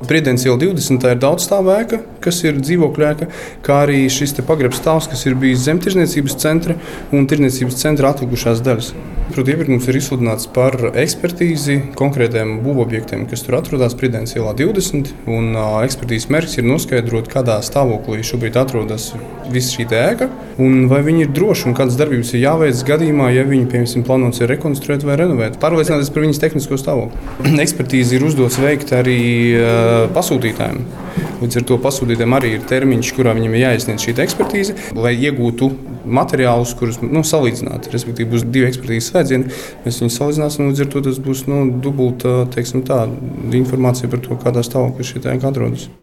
Priedens iela 20. Tā ir daudzstāvu ēka, kas ir dzīvokļu ēka, kā arī šis pagrabs stāvs, kas ir bijis zem tirdzniecības centra un tirdzniecības centra atlikušās daļas. Proti, iepirkums ir izsludināts par ekspertīzi konkrētiem būvobjektiem, kas tur atrodas Priedens ielā 20. Ekspertīzes mērķis ir noskaidrot, kādā stāvoklī šobrīd atrodas visa šī ēka un vai viņi ir droši un kādas darbības ir jāveic gadījumā, ja viņi, piemēram, plānots rekonstruēt vai renovēt. Pārliecināties par viņas tehnisko stāvokli. Ekspertīzi ir uzdots veikt arī pasūtītājiem. Līdz ar to pasūtītājiem arī ir termiņš, kurā viņam ir jāiesniedz šī ekspertīze, lai iegūtu materiālus, kurus salīdzināt. Respektīvi, būs 2 ekspertīzes slēdzieni. Mēs viņus salīdzināsim, līdz ar to tas būs dubulta informācija par to, kādā stāvoklī šī ēka atrodas.